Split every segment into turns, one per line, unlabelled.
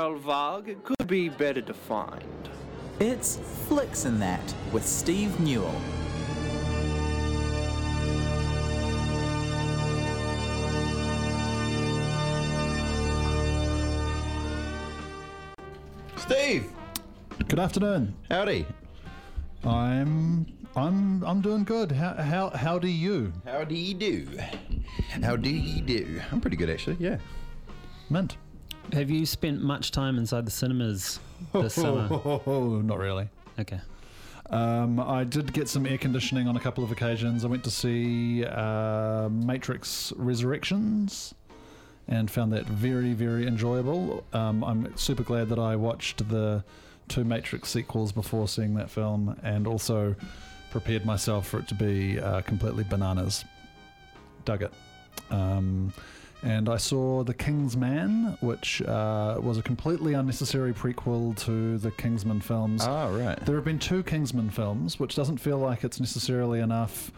Karl Vag could be better defined.
It's Flicks and That with Steve Newell.
Steve,
Good afternoon.
howdy.
I'm doing good. How do you?
How do you do? How do you do? I'm pretty good, actually. Yeah.
Mint.
Have you spent much time inside the cinemas this summer?
Not really.
Okay.
I did get some air conditioning on a couple of occasions. I went to see Matrix Resurrections and found that very, very enjoyable. I'm super glad that I watched the 2 Matrix sequels before seeing that film, and also prepared myself for it to be completely bananas. Dug it. And I saw The King's Man, which was a completely unnecessary prequel to the Kingsman films.
Oh, right.
There have been 2 Kingsman films, which doesn't feel like it's necessarily enough,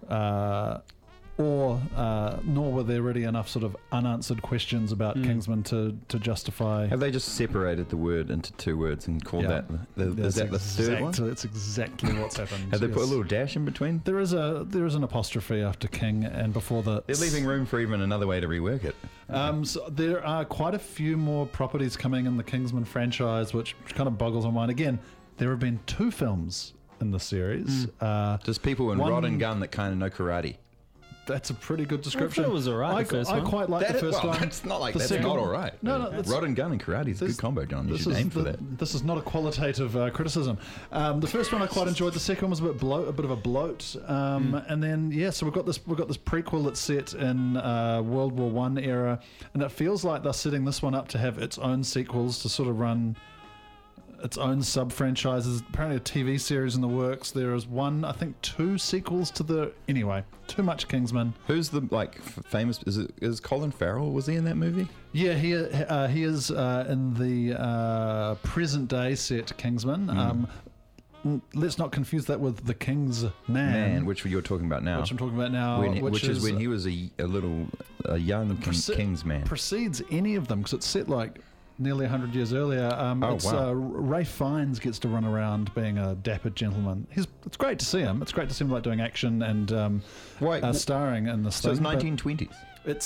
nor were there really enough sort of unanswered questions about Kingsman to justify.
Have they just separated the word into 2 words and called that is that the third one?
That's exactly what's happened.
Have they put a
yes.
little dash in between?
There is an apostrophe after King and before the.
They're leaving room for even another way to rework it.
So there are quite a few more properties coming in the Kingsman franchise, which kind of boggles my mind. Again, there have been 2 films in the series.
Just people in
one-
rod and gun that kind of know karate.
That's a pretty good description.
it was alright, the first
I
one.
quite like the first one.
It's not like
The
that's
second-
not all right.
No, it's-
rod and gun and karate is a good combo, John. You should aim for that.
This is not a qualitative criticism. The first one I quite enjoyed. The second one was a bit of a bloat. And then so we've got this prequel that's set in World War One era, and it feels like they're setting this one up to have its own sequels to sort of run its own sub-franchises. Apparently a TV series in the works. There is 2 sequels to the... Anyway, too much Kingsman.
Who's the famous? Is Colin Farrell? Was he in that movie?
Yeah, he is in the present-day set Kingsman. Let's not confuse that with The King's Man.
Which you're talking about now.
Which I'm talking about now.
which is when he was a young King's man.
Precedes any of them, because it's set like nearly 100 years earlier.
Wow.
Ralph Fiennes gets to run around being a dapper gentleman. It's great to see him. It's great to see him like doing action and starring in the
So it's 1920s.
It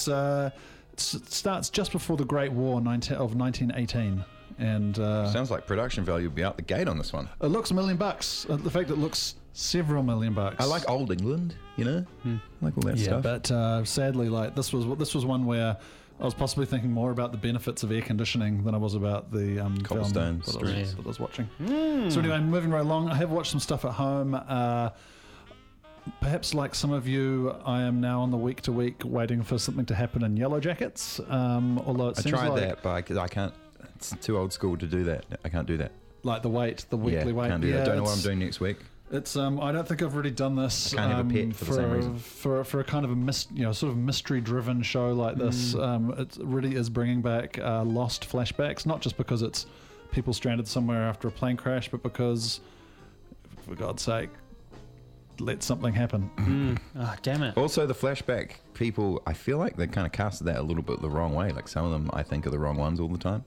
starts just before the Great War of 1918. And
Sounds like production value would be out the gate on this one.
it looks $1 million. The fact it looks several $1 million.
I like old England, I like all that stuff.
But sadly, like this was one where I was possibly thinking more about the benefits of air conditioning than I was about the
Cobblestone
film that I was watching.
Hmm.
So anyway, moving right along, I have watched some stuff at home. Perhaps like some of you, I am now on the week to week waiting for something to happen in Yellow Jackets. Although it
I
seems
tried
like,
that, but I can't. It's too old school to do that. I can't do that.
like the weekly wait.
Can't do that. Don't know what I'm
it's-
doing next week.
It's I don't think I've really done this.
I can't have a pet for the same reason.
For a kind of a sort of mystery-driven show like this. It really is bringing back lost flashbacks, not just because it's people stranded somewhere after a plane crash, but because, for God's sake, let something happen.
Oh, damn it.
Also, the flashback people, I feel like they kind of casted that a little bit the wrong way. Like some of them, I think, are the wrong ones all the time.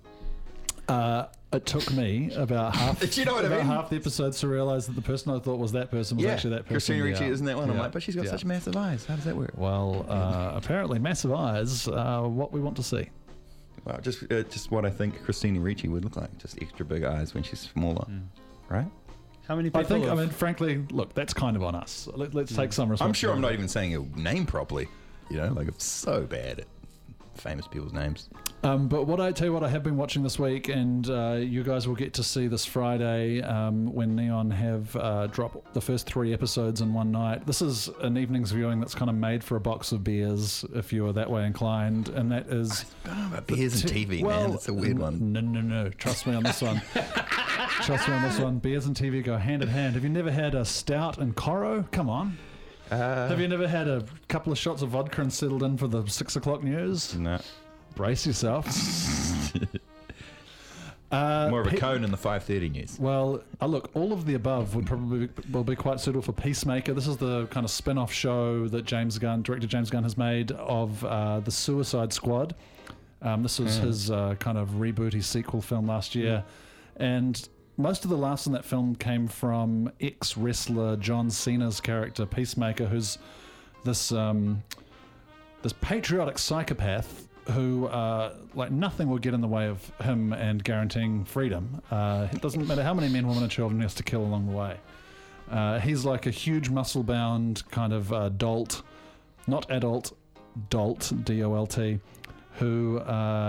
It took me about half.
Do you know what I mean?
Half the episodes to realize that the person I thought was that person was actually that person.
Christina Ricci, isn't that one? I'm
Yeah.
like, but she's got such massive eyes. How does that work?
Well, apparently, massive eyes are what we want to see.
Well, just what I think Christina Ricci would look like. Just extra big eyes when she's smaller, right?
How many people
I mean, frankly, look, that's kind of on us. Let's take some responsibility.
I'm sure I'm not even saying your name properly. Like I'm so bad at famous people's names.
But I tell you what I have been watching this week, and you guys will get to see this Friday when Neon have dropped the first 3 episodes in one night. This is an evening's viewing that's kind of made for a box of beers, if you are that way inclined, and that is...
I don't know about beers and TV, man. It's a weird one.
No. Trust me on this one. Trust me on this one. Beers and TV go hand in hand. Have you never had a stout and Coro? Come on. Have you never had a couple of shots of vodka and settled in for the 6 o'clock news?
No.
Brace yourself.
More of a cone in the 5:30 news.
Well, look, all of the above will be quite suitable for Peacemaker. This is the kind of spin-off show that director James Gunn has made of the Suicide Squad. This was his kind of rebooty sequel film last year. And most of the laughs in that film came from ex-wrestler John Cena's character, Peacemaker, who's this patriotic psychopath who, like, nothing will get in the way of him and guaranteeing freedom. It doesn't matter how many men, women, and children he has to kill along the way. He's like a huge muscle-bound kind of dolt, not adult, dolt, D-O-L-T, who,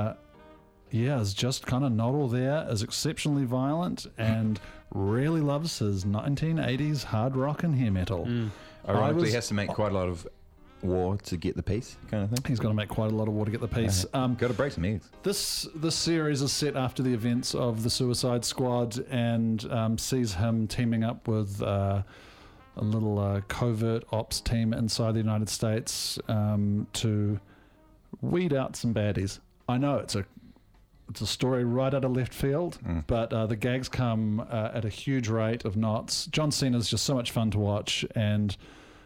is just kind of not all there, is exceptionally violent, and really loves his 1980s hard rock and hair metal.
Ironically, he has to make quite a lot of war to get the peace, kind of thing.
He's got to make quite a lot of war to get the peace.
Got to break some eggs.
This series is set after the events of the Suicide Squad and sees him teaming up with a little covert ops team inside the United States to weed out some baddies. I know it's a story right out of left field, but the gags come at a huge rate of knots. John Cena's just so much fun to watch, and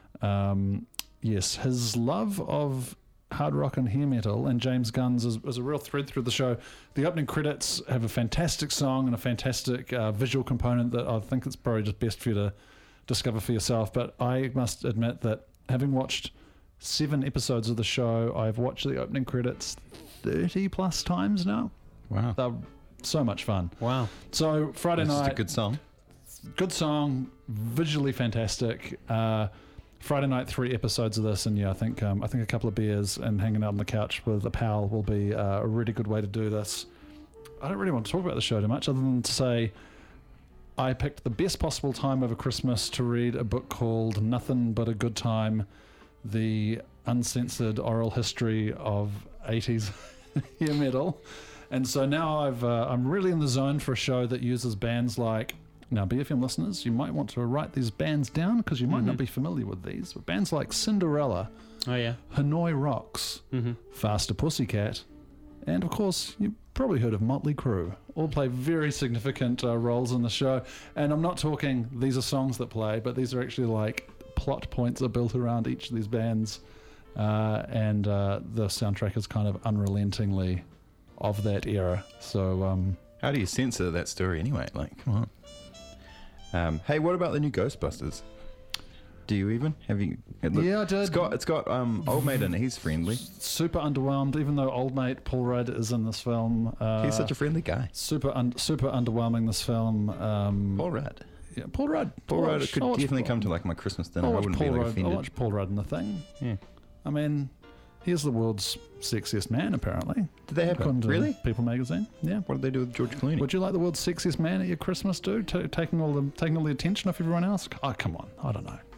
yes, his love of hard rock and hair metal and James Gunn's is a real thread through the show. The opening credits have a fantastic song and a fantastic visual component that I think it's probably just best for you to discover for yourself. But I must admit that having watched 7 episodes of the show, I've watched the opening credits 30 plus times now.
Wow.
They're so much fun.
Wow.
So Friday
It's
night,
just a good song.
visually fantastic. Friday night, 3 episodes of this, and I think a couple of beers and hanging out on the couch with a pal will be a really good way to do this. I don't really want to talk about the show too much, other than to say I picked the best possible time over Christmas to read a book called Nothing But a Good Time, the uncensored oral history of 80s hair metal. And so now I'm really in the zone for a show that uses bands like, now BFM listeners, you might want to write these bands down because you might not be familiar with these, but bands like Cinderella,
Oh, yeah.
Hanoi Rocks, Faster Pussycat, and of course you've probably heard of Motley Crue, all play very significant roles in the show. And I'm not talking these are songs that play, but these are actually like plot points are built around each of these bands, and the soundtrack is kind of unrelentingly of that era. So
How do you censor that story anyway? Like, come on. Hey, what about the new Ghostbusters? Do you even? Have you?
Yeah, I did.
It's got Old Mate in it. He's friendly.
super underwhelmed, even though old mate Paul Rudd is in this film.
He's such a friendly guy.
Super underwhelming, this film.
Paul Rudd.
Yeah, Paul Rudd.
Paul Rudd could
I'll watch
definitely
Paul-
come to like my Christmas dinner.
I'll
I
watch
wouldn't
Paul
be like
Rudd. I'll
offended.
watch Paul Rudd in the thing.
Yeah.
I mean, he's the world's sexiest man, apparently.
Did they have
According to
really?
People magazine. Yeah.
What did they do with George Clooney?
Would you like the world's sexiest man at your Christmas, dude? Taking all the attention off everyone else? Oh, come on. I don't know.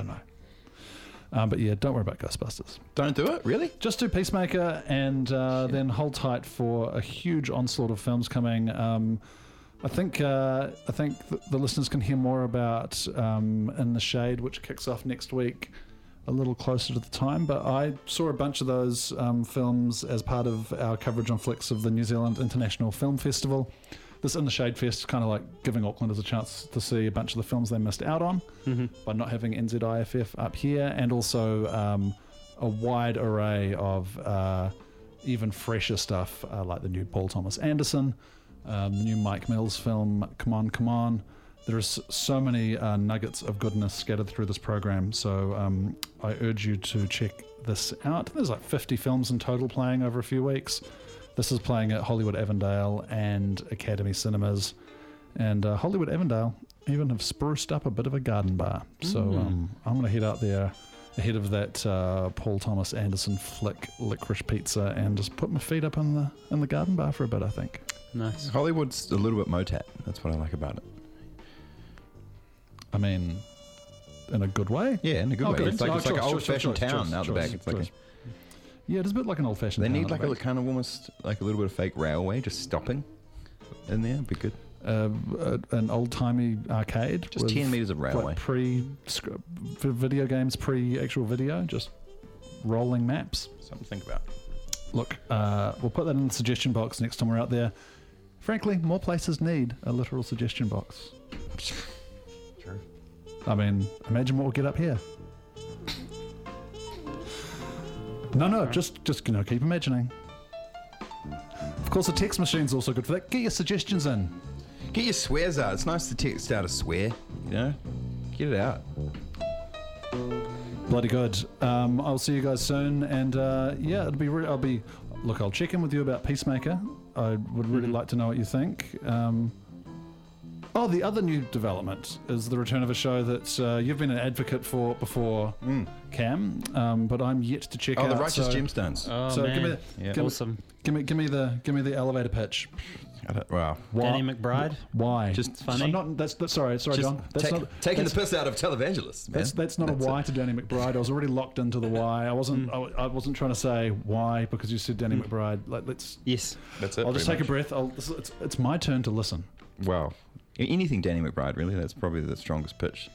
But yeah, don't worry about Ghostbusters.
Don't do it, really?
Just do Peacemaker, and then hold tight for a huge onslaught of films coming. I think the listeners can hear more about In the Shade, which kicks off next week, a little closer to the time. But I saw a bunch of those films as part of our coverage on Flicks of the New Zealand International Film Festival. This In the Shade Fest is kind of like giving Aucklanders a chance to see a bunch of the films they missed out on by not having NZIFF up here, and also a wide array of even fresher stuff like the new Paul Thomas Anderson, the new Mike Mills film, Come On, Come On. There's so many nuggets of goodness scattered through this program, so I urge you to check this out. There's like 50 films in total playing over a few weeks. This is playing at Hollywood Avondale and Academy Cinemas. And Hollywood Avondale even have spruced up a bit of a garden bar. So I'm going to head out there ahead of that Paul Thomas Anderson flick, Licorice Pizza, and just put my feet up in the garden bar for a bit, I think.
Nice.
Hollywood's a little bit Motat. That's what I like about it.
I mean, in a good way.
Yeah, in a good way.
good.
It's like,
No,
it's like an
choice,
old-fashioned
choice,
town
choice,
out the
choice,
back. It's like
choice. Yeah, it is a bit like an old-fashioned
they
town
need
out
like
the
a
back.
kind of almost like a little bit of fake railway just stopping in there. It'd be good.
An old-timey arcade.
Just
with
10 metres of railway.
Like video games, pre-actual video, just rolling maps.
Something to think about.
Look, we'll put that in the suggestion box next time we're out there. Frankly, more places need a literal suggestion box.
True.
I mean, imagine what we'll get up here. No, just keep imagining. course, the text machine's also good for that. Get your suggestions in.
Get your swears out. It's nice to text out a swear, you know? Get it out.
Bloody good. I'll see you guys soon, and yeah, I'll check in with you about Peacemaker. I would really like to know what you think. The other new development is the return of a show that you've been an advocate for before, Cam, but I'm yet to check out.
The Righteous Gemstones.
Oh,
So
man.
awesome. Give me the elevator pitch.
Wow.
Danny McBride.
Why?
Just
funny.
I'm not. Sorry, John. That's not
taking the
that's-
piss out of televangelists, man.
That's not a why to Danny McBride. I was already locked into the why. I wasn't trying to say why because you said Danny McBride. Let's.
Yes.
That's it.
I'll just take a breath. It's my turn to listen.
Wow. Anything Danny McBride, really. That's probably the strongest pitch.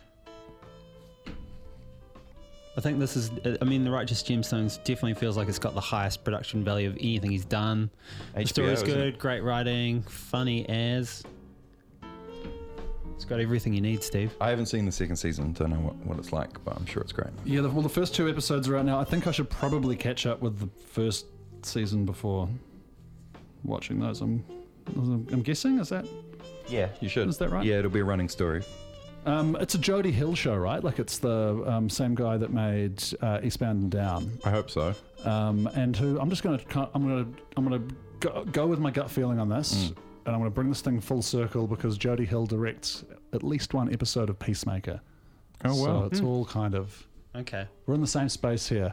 I think this is, The Righteous Gemstones definitely feels like it's got the highest production value of anything he's done. The story's
isn't
good,
it?
great writing, funny as. It's got everything you need, Steve.
I haven't seen the second season. Don't know what it's like, but I'm sure it's great.
Yeah, the first 2 episodes are out now. I think I should probably catch up with the first season before watching those. I'm guessing, is that?
Yeah, you should.
Is that right?
Yeah, it'll be a running story.
It's a Jody Hill show, right? Like it's the same guy that made Eastbound and Down,
I hope so.
and who I'm gonna go with my gut feeling on this, and I'm gonna bring this thing full circle because Jody Hill directs at least one episode of Peacemaker.
Oh, wow.
So it's all kind of
Okay.
we're in the same space here.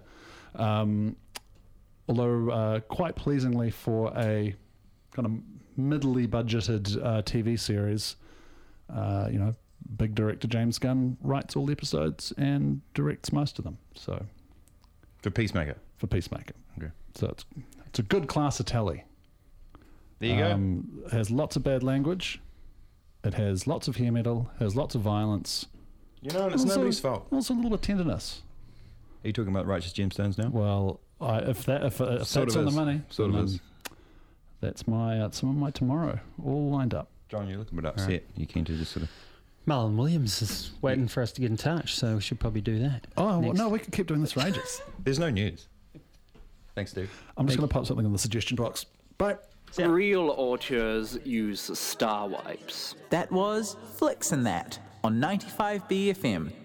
Although quite pleasingly for a kind of middly budgeted TV series, big director James Gunn writes all the episodes and directs most of them. So
For Peacemaker.
for Peacemaker,
Okay.
so it's a good class of telly.
There you go.
It has lots of bad language. It has lots of hair metal. Has lots of violence.
You know, it's
Also-
nobody's fault.
Also a little bit of tenderness.
Are you talking about Righteous Gemstones now?
Well, if that's
Sort
on
of
the
is.
money,
Sort of
then
is.
That's some of my tomorrow all lined up.
John, you're looking a bit upset. You keen to just sort of...
Marlon Williams is waiting for us to get in touch, so we should probably do that.
Oh well,
next.
no, we could keep doing this for ages.
There's no news. Thanks, Steve.
I'm just going to pop something in the suggestion box. Bye.
Real auteurs use star wipes.
That was Flicks and That on 95 BFM.